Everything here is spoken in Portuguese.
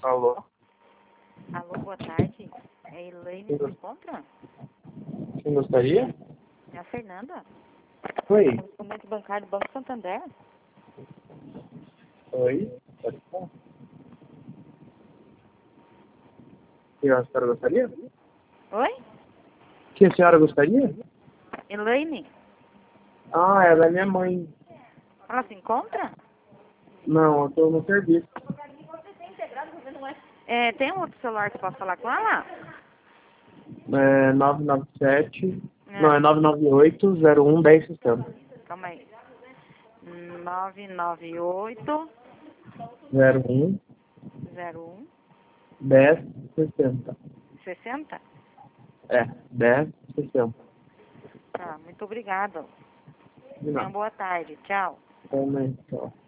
Alô? Alô, boa tarde. É Elaine, se encontra? Quem gostaria? É a Fernanda. Oi. Correspondente bancário do Banco Santander. Oi. Pode falar. Que a senhora gostaria? Oi? Que a senhora gostaria? Elaine? Ah, ela é minha mãe. Ela se encontra? Não, eu tô no serviço. Tem um outro celular que posso falar com ela? É 997. É. Não, é 998-01-1060. Calma aí. 998 01 01 1060. 60? É, 1060. Tá, muito obrigada. De Tenha uma nada. boa tarde. Tchau. Também, tchau.